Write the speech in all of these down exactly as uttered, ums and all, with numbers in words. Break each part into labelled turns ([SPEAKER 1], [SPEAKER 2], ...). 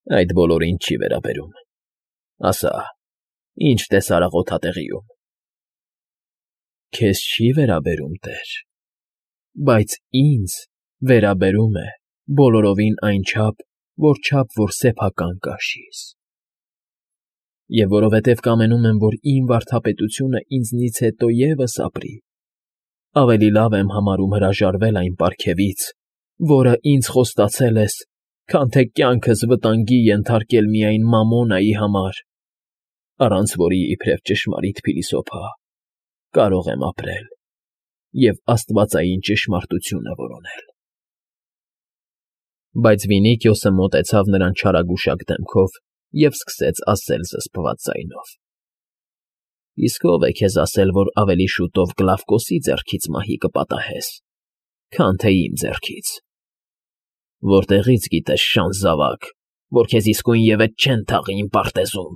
[SPEAKER 1] Այդ բոլորը ինձ չի վերաբերում, ասա, ինչ տեսար աղոթատեղիում։ Քեզ չի վերաբերում, տեր, բայց ինձ վերաբերում է բոլորովին այնչափ, որչափ որ սեփական կաշիս։ Եվ որովհետև կամենում եմ, որ իմ վարդապետությունը ինձնից հետո ևս ապրի, ավելի լավ եմ համարում հրաժարվել այն պարգևից, որը ինձ խոստացել ես, քան թե կյանքս վտանգի ենթարկել միայն Մամոնայի համար, առանց որի, իբրև ճշմարիտ փիլիսոփա, կարող եմ ապրել և աստվածային ճշմարտությունը որոնել։ Բայց Վինիքիոսը մոտեցավ նրան չարագուշակ դեմքով և սկսեց ասել զսպված ձայնով. «Իսկ ո՞վ է քեզ ասել, որ ավելի շուտով Գլավկոսի ձեռքից մահի կպատահես, քան թե իմ ձեռքից. որտեղի՞ց գիտես, շան զավակ, որ քեզ իսկույնևեթ չեն թաղի իմ պարտեզում»։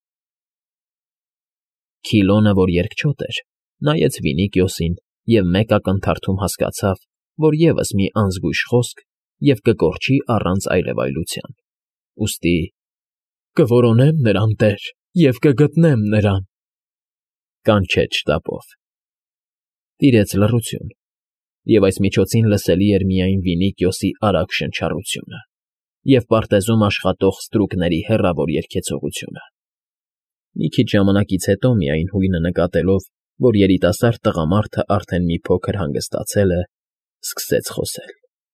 [SPEAKER 1] Քիլոնը, որ երկչոտ էր, նայեց Վինիքիոսին և մեկ ակնթարթում հասկացավ, որ ևս մի անզգույշ խոսք և կկորչի առանց այլևայլության, ուստի «Կորոնեմ նրան, տեր, և կգտնեմ նրան», կանչեց շտապով։ Տիրեց լռություն, և այս միջոցին լսելի էր միայն Վինիքիոսի արագ շնչառությունը և պարտեզում աշխատող ստրուկների հեռավոր երգեցողությունը։ Մի քիչ ժամանակից հետո միայն հույնը նկատելով, որ երիտասարդ տղամարդը արդեն մի փոքր հանգստացել է, սկսեց խոսել.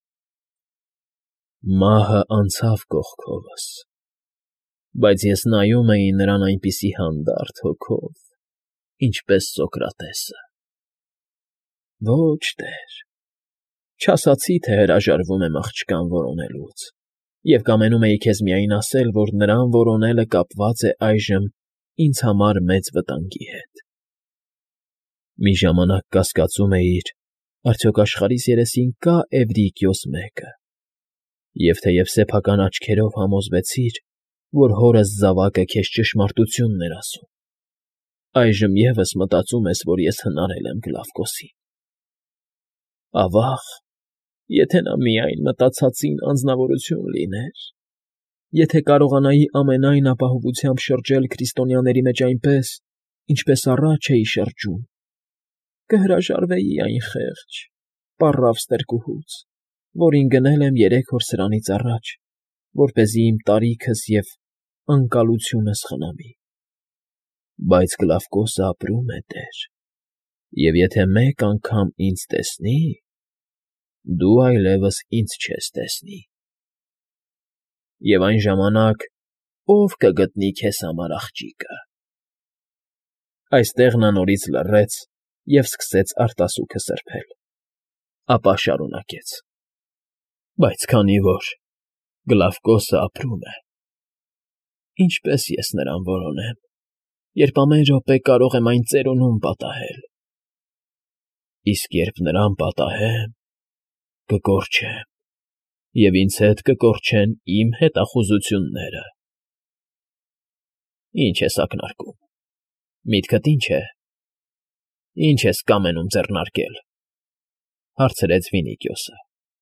[SPEAKER 1] «Մահը անցավ կողքովս, բայց ես նայում էի նրան այնպիսի հանդարտ հոգով, ինչպես Սոկրատեսը։ Ոչ, տեր, չասացի, թե հրաժարվում եմ աղջկան որոնելուց, և կամենում էի քեզ միայն ասել, որ նրան որոնելը կապված է այժմ ինձ համար մեծ վտանգի հետ։ Մի ժամանակ կասկածում էիր, արդյոք աշխարհիս երեսին կա՞ Էվրիկիոս մեկը, և թեև սեփական աչքերով համոզվեցիր, որ հորս զավակը քեզ ճշմարտությունն էր ասում, այժմ ևս մտածում ես, որ ես հնարել եմ Գլավկոսին։ Ավա՜ղ, եթե նա միայն մտածածին անձնավորություն լիներ, եթե կարողանայի ամենայն ապահովությամբ շրջել քրիստոնյաների մեջ այնպես, ինչպես առաջ էի շրջում, կհրաժարվեի այն խեղճ, պառավ ստրկուհուց, որին գնել եմ երեք օր սրանից առաջ, որպեսզի իմ տարիքս և անկալությունս խնամի։ Բայց Գլավկոսը ապրում է, տեր, և եթե մեկ անգամ ինձ տեսնի, դու այլևս ինձ չես տեսնի։ Եվ այն ժամանակ ո՞վ կգտնի քեզ համար աղջիկը։ Այստեղ նա նորից լռեց և սկսեց արտասուքը սրբել, ապա շարունակեց. Բայց քանի որ Գլավկոսը ապրում է, ինչպե՞ս ես նրան որոնեմ, երբ ամեն րոպե կարող եմ այն ծերունուն պատահել։ Իսկ երբ նրան պատահեմ, կկորչեմ, և ինձ հետ կկորչեն իմ հետախուզությունները։ Ի՞նչ ես ակնարկում, միտքդ ի՞նչ է, ի՞նչ ես կամենում ձեռնարկել, հարցրեց Վինիքիոսը։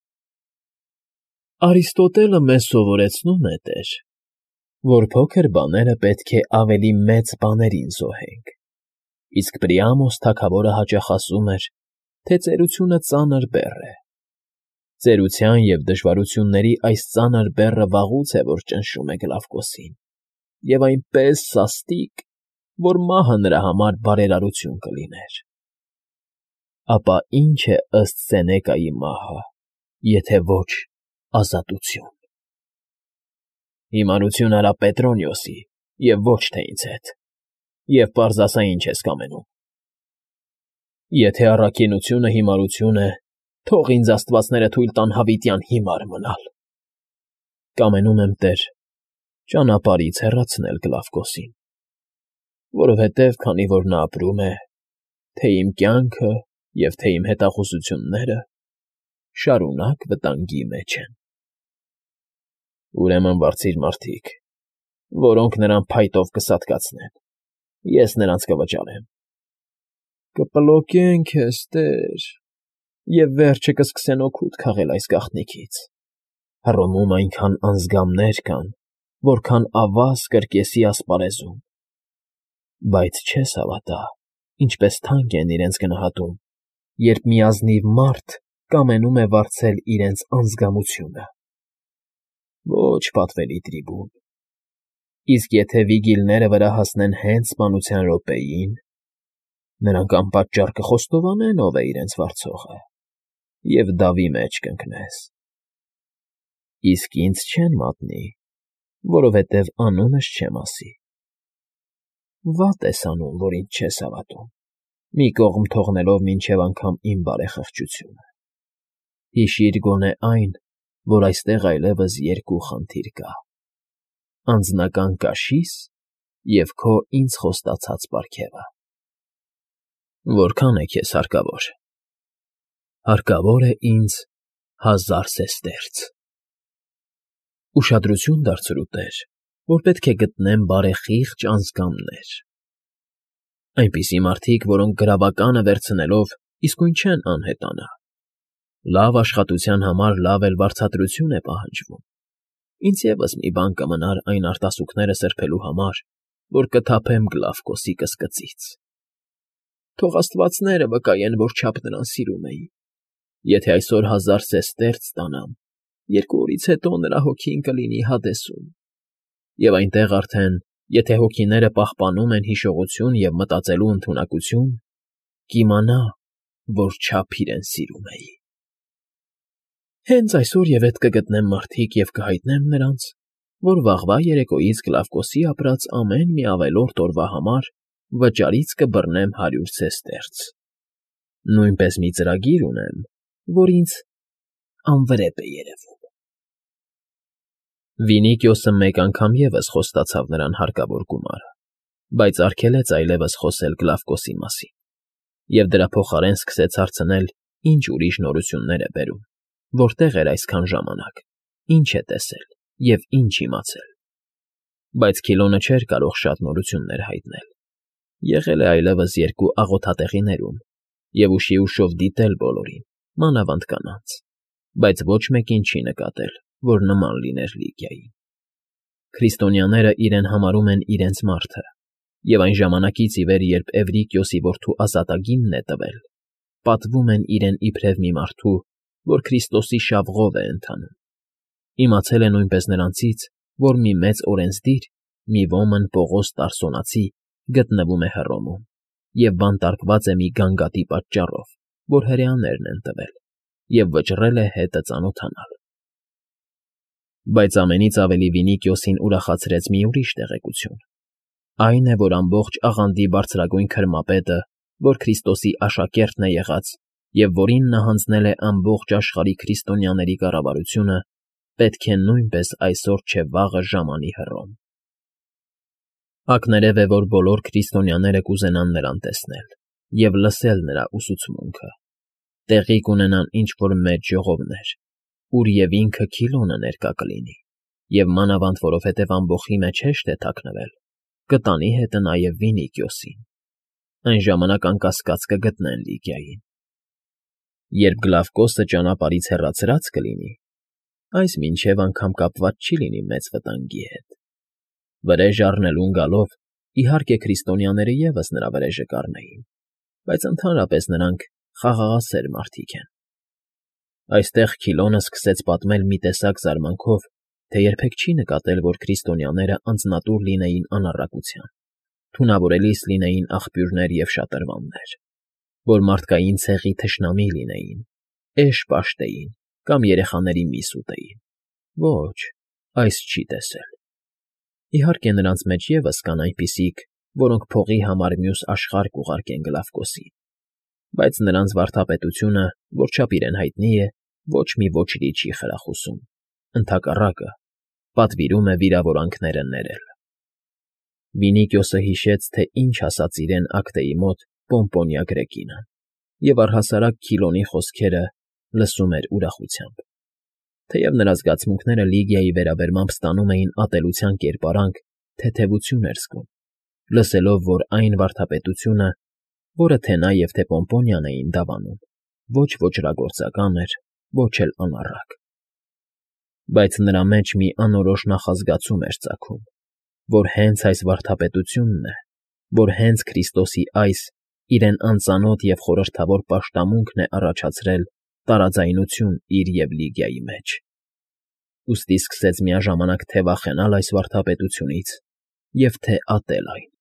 [SPEAKER 1] Արիստոտելը մեզ սովորեցնում է, տեր, որ փոքր բաները պետք է ավելի մեծ բաներին զոհենք, իսկ Պրիամոս թագավորը հաճախ ասում էր, թե ծերությունը ծանր բեռ է։ Ծերության և դժվարությունների այս ծանր բեռը վաղուց է, որ ճնշում է Գլավկոսին, և այնպես սաստիկ, որ մահը նրա համար բարերարություն կլիներ։ Ապա ի՞նչ է ըստ Սենեկայի մահը, եթե ոչ ազատություն։ Հիմարություն արա Պետրոնիոսի և ոչ թե ինձ հետ, և պարզ ասա՝ ինչ ես կամենում։ Եթե առաքինությունը հիմարություն է, թող ինձ աստվածները թույլ տան հավիտյան հիմար մնալ։ Կամենում եմ, տեր, ճանապարհից հեռացնել Գլավկոսին, որովհետև քանի որ նա ապրում է, թե իմ կյանքը և թե իմ հետախուզությունները շարունակ վտանգի մեջ են։ Ուրեմն վարձիր մարդիկ, որոնք նրան փայտով կսատկացնեն, ես նրանց կվճարեմ։ Կպլոկեն քեզ, տեր, և վերջը կսկսեն օգուտ քաղել այս գաղտնիքից։ Հռոմում այնքան անձգամներ կան, որքան ավազ կրկեսի ասպարեզում։ Բայց չես հավատա, ինչպես թանկ են իրենց գնահատում, երբ մի ազնիվ մարդ կամենում է վարձել իրենց անձգամությունը։ Ոչ, պատվելի տրիբուն, իսկ եթե վիգիլները վրա հասնեն հենց սպանության րոպեին, նրանք անպատճառ կխոստովանեն, ով է իրենց վարձողը, և դավի մեջ կընկնես։ Իսկ ինձ չեն մատնի, որովհետև անունս չեմ ասի։ Վատ ես անում, որ ինձ չես հավատում, մի կողմ թողնելով մինչև անգամ իմ բարեխղճությունը։ Հիշիր գոնե այն, որ այստեղ այլևս երկու խնդիր կա. անձնական կաշի՞ս և քո ինձ խոստացած պարգևը։ Որքան է քեզ հարկավոր։ Հարկավոր է ինձ հազար սեսթերց։ Ուշադրություն դարձրու տեր, որ պետք է գտնեմ բարեխիղճ անձգամներ։ Այնպիսի մարդիկ, որոնք գրավականը վերցնելով իսկույն չեն անհետանա։ Լավ աշխատության համար լավ էլ վարձատրություն է պահանջվում։ Ինձ ևս մի բան կմնար այն արտասուքները սրբելու համար, որ կթափեմ Գլավկոսի կսկծից։ Թող աստվածները վկայեն, որ չափ նրան սիրում էի։ Եթե այսօր հազար սեսթերց ստանամ, երկու օրից հետո նրա հոգին կլինի Հադեսում, և այնտեղ արդեն, եթե հոգիները պահպանում են հիշողություն և մտածելու ընդունակություն, կիմանա, որ չափ իրեն սիրում էի։ Հենց այսօր և ետ կգտնեմ մարդիկ և կհայտնեմ նրանց, որ վաղվա երեկոյից Գլավկոսի ապրած ամեն մի ավելորդ օրվա համար վճարից կբռնեմ հարյուր սեսթերց։ Նույնպես մի ծրագիր ունեմ, որ ինձ անվրեպ է երևում։ Վինիկիոսը մեկ անգամ ևս խոստացավ նրան հարկավոր գումարը, բայց արգելեց այլևս խոսել Գլավկոսի մասին, և դրա փոխարեն սկսեց հարցնել, ինչ ուրիշ նորություններ է բերում, որտեղ էր այսքան ժամանակ, ինչ է տեսել և ինչ իմացել։ Բայց Քիլոնը չէր կարող շատ նորություններ հայտնել։ Եղել է այլևս երկու աղոթատեղիներում և ուշի ուշով դիտել բոլորին, մանավանդ կանանց, բայց ոչ մեկին չի նկատել, որ նման լիներ Լիգիային։ Քրիստոնյաները իրեն համարում են իրենց մարդը, և այն ժամանակից ի վեր, երբ Էվրիկիոսի որդու ազատագինն է տվել, պատվում են իրեն իբրև մի մարդու, որ Քրիստոսի շավղով է ընթանում։ Իմացել է նույնպես նրանցից, որ մի մեծ օրենսդիր, մի ոմն Պողոս Տարսոնացի, գտնվում է Հռոմում և բանտարկված է մի գանգատի պատճառով, որ հրեաներն են տվել, և վճռել է հետը ծանոթանալ։ Բայց ամենից ավելի Վինիկիոսին ուրախացրեց մի ուրիշ տեղեկություն. այն է, որ ամբողջ աղանդի բարձրագույն քրմապետը, որ Քրիստոսի աշակերտն է եղած և որին նա հանձնել է ամբողջ աշխարհի քրիստոնյաների կառավարությունը, պետք է նույնպես այսօր չէ վաղը ժամանի Հռոմ։ Ակներև է, որ բոլոր քրիստոնյաները կուզենան նրան տեսնել և լսել նրա ուսուցմունքը։ Տեղի կունենան ինչ-որ մեծ ժողովներ, ուր և ինքը Քիլոնը ներկա կլինի, և մանավանդ որովհետև ամբոխի մեջ հեշտ է թաքնվել, կտանի հետը նաև Վինիկիոսին։ Այն ժամանակ անկասկած կգտնեն Լիգիային։ Երբ Գլավկոսը ճանապարհից հեռացրած կլինի, այս մինչև անգամ կապված չի լինի մեծ վտանգի հետ։ Վրեժ առնելուն գալով, իհարկե քրիստոնյաները ևս նրա վրեժը կառնեին, բայց ընդհանրապես նրանք խաղաղասեր մարդիկ են։ Այստեղ Քիլոնը սկսեց պատմել մի տեսակ զարմանքով, թե երբեք չի նկատել, որ քրիստոնյաները անձնատուր լինեին անառակության, թունավորելիս լինեին աղբյուրներ և շատրվաններ, որ մարդկային ցեղի թշնամի լինեին, էշ պաշտեին կամ երեխաների միս ուտեին։ Ոչ, այս չի տեսել։ Իհարկե նրանց մեջ ևս կան այնպիսիք, որոնք փողի համար մյուս աշխարհ կուղարկեն Գլավկոսին, բայց նրանց վարդապետությունը, որչափ իրեն հայտնի է, ոչ մի ոչրի չի խրախուսում, ընդհակառակը, պատվիրում է վիրավորանքները ներել։ Վինիկիոսը հիշեց, թե ինչ ասաց իրեն Ակտեի մոտ Պոմպոնիա Գրեկինան, և առհասարակ Քիլոնի խոսքերը լսում էր ուրախությամբ։ Թեև նրա զգացմունքները Լիգիայի վերաբերմամբ ստանում էին ատելության կերպարանք, թեթևություն էր զգում, լսելով, որ այն վարդապետությունը, որը թե նա և թե Պոմպոնիան էին դավանում, ոչ ոճրագործական էր, ոչ էլ անառակ։ Բայց նրա մեջ մի անորոշ նախազգացում էր ծագում, որ հենց այս վարդապետությունն է, որ հենց Քրիստոսի այս, իրեն անծանոթ և խորհրդավոր պաշտամունքն է առաջացրել տարաձայնություն իր և Լիգիայի մեջ, ուստի սկսեց միաժամանակ թե՛ վախենալ այս վարդապետությունից և թե՛ ատել այն։